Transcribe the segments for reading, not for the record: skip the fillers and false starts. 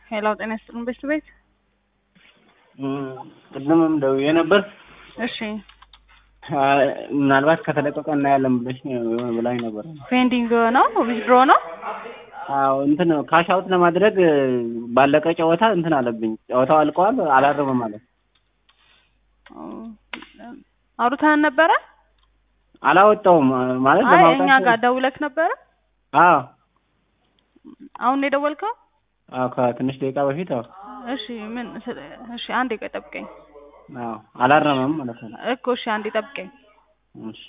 ሄሎ ጤና ይስጥልን ቤት ቅድምም ደውዬ ነበር። እሺ ምናልባት ከተለቀቀ እናያለን ብለሽ የሆነ ብላኝ ነበር። ፔንዲንግ ነው ዊዝድሮ ነው? አዎ እንትን ካሽ አውት ለማድረግ ባለቀ ጨዋታ እንትን አለብኝ። ጨዋታው አልቋል አላረመም ማለት አውርተን ነበረ። አላወጣውም ማለት ለማውጣት እኛ ጋር ደውለክ ነበረ? አዎ አሁን ነው የደወልከው? አዎ ከትንሽ ደቂቃ በፊት። አዎ እሺ ምን እሺ አንዴ ጠብቀኝ። አዎ አላረመም ማለት ነው እኮ እሺ አንዴ ጠብቀኝ። እሺ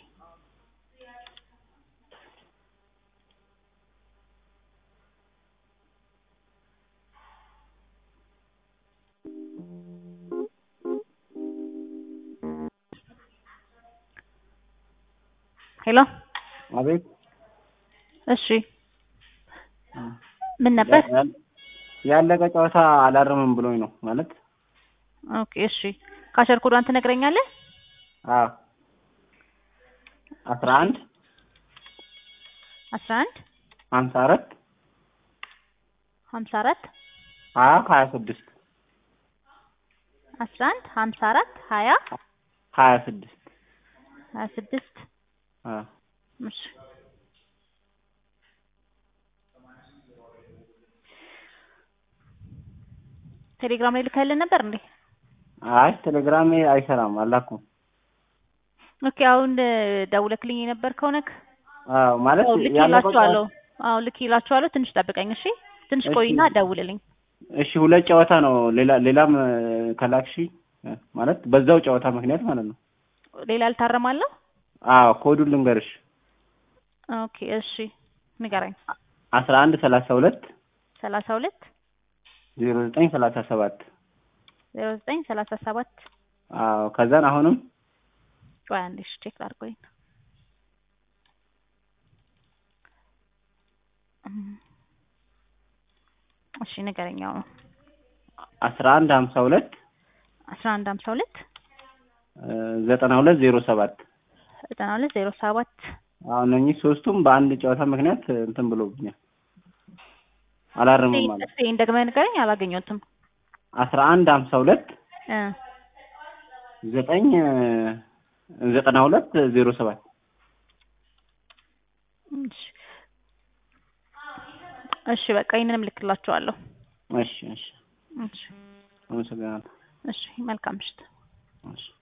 ሄሎ አቤት። እሺ ምን ነበር? ያለቀ ጨዋታ አላረመም ብሎኝ ነው ማለት። ኦኬ እሺ ካሸር ኮዷን ትነግረኛለህ? አዎ 11 11 54 54 26 11 54 20 26 26 እሺ ቴሌግራም ላይ ልከህልን ነበር እንዴ? አይ ቴሌግራም አይሰራም አላኩም። ኦኬ አሁን ደውለክልኝ የነበርከው ነክ? አዎ ማለት ልኬላችኋለሁ። አዎ ልኬላችኋለሁ። ትንሽ ጠብቀኝ እሺ። ትንሽ ቆይና ደውልልኝ። እሺ ሁለት ጨዋታ ነው። ሌላም ከላክሺ ማለት በዛው ጨዋታ ምክንያት ማለት ነው። ሌላ ልታረማለሁ? አዎ ኮዱን ልንገርሽ። ኦኬ እሺ ንገረኝ። 11 32 32 09 37 09 37 አዎ ከዛን አሁንም ቆይ አንዴ ቼክ ላድርገው። እሺ ንገረኝ። አሁን 11 52 11 52 92 07 92 07 አዎ እነኚህ ሶስቱም በአንድ ጨዋታ ምክንያት እንትን ብሎብኛል። አላረመም ማለት እሺ እንደገና ንገረኝ። አላገኘሁትም። 11 52 92 07 እሺ በቃ ይሄንንም ልክላችኋለሁ። እሺ እሺ እሺ አመሰግናለሁ። እሺ መልካም ምሽት። እሺ